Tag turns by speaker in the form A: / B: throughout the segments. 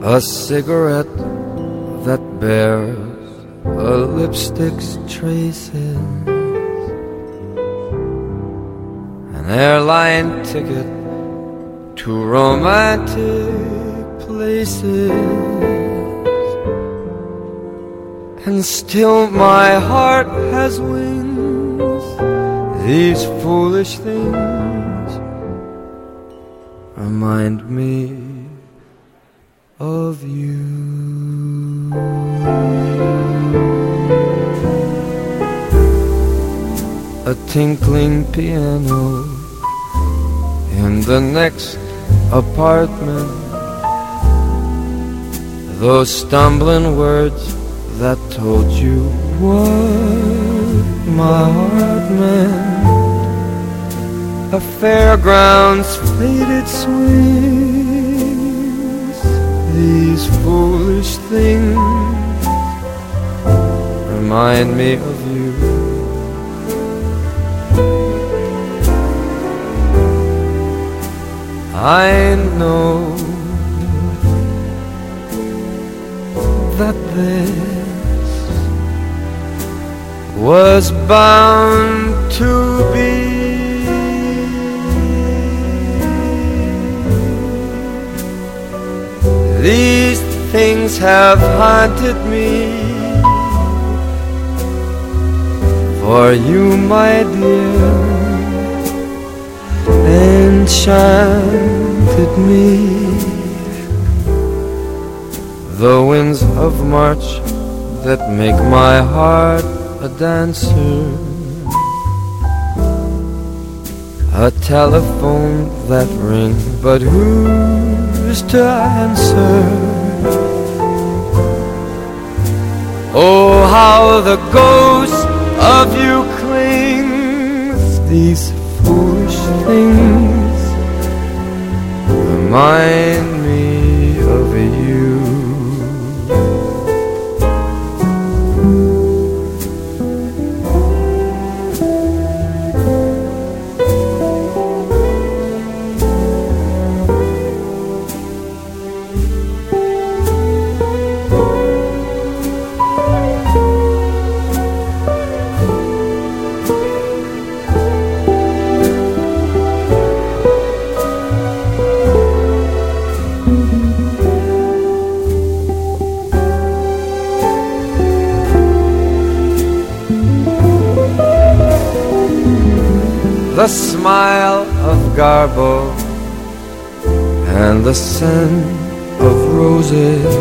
A: a cigarette that bears a lipstick's traces, an airline ticket to romantic places. And still my heart has wings. These foolish things remind me of you. A tinkling piano in the next apartment, those stumbling words that told you what my heart meant, a fairground's faded swings. These foolish things remind me of you. I know that this was bound to be. These things have haunted me for you, my dear, enchanted me. The winds of March that make my heart a dancer, a telephone that rings, but who's to answer? Oh, how the ghost of you clings. These foolish things remind me of you. The smile of Garbo and the scent of roses,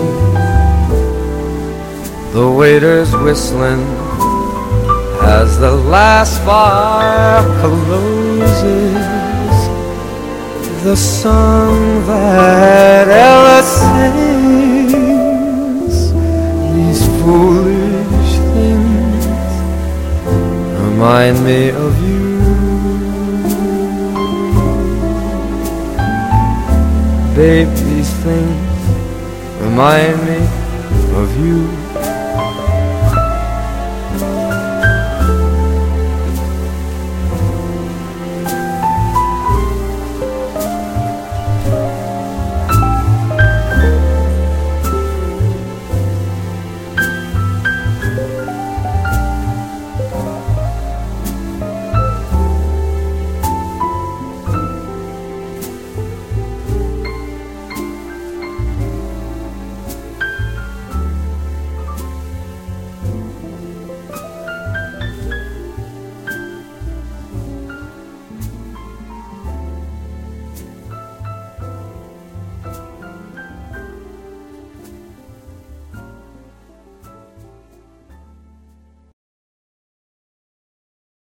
A: the waiters whistling as the last bar closes, the song that Ella sings. These foolish things remind me of you. Babe, these things remind me of you.